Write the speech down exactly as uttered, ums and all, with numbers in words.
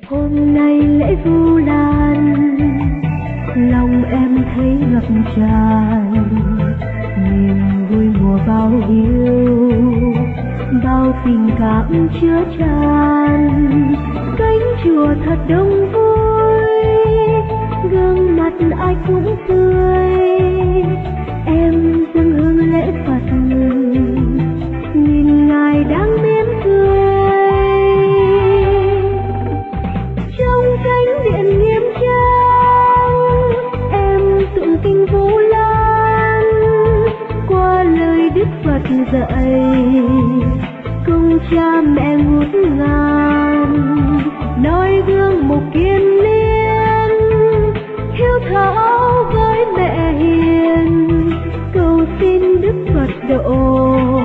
Hôm nay lễ Vu Lan, lòng em thấy ngập tràn niềm vui mùa bao yêu, bao tình cảm chứa chan. Cánh chùa thật đông vui, gương mặt ai cũng tươi. Em dâng hương lễ Phật, nhìn Ngài đang mỉm cười. Trong cánh điện nghiêm trang, em tụng kinh Vu Lan, qua lời Đức Phật dạy, công cha mẹ ngút ngàn. Noi gương mục kiên liên, hiếu thảo với mẹ hiền, cầu xin Đức Phật độ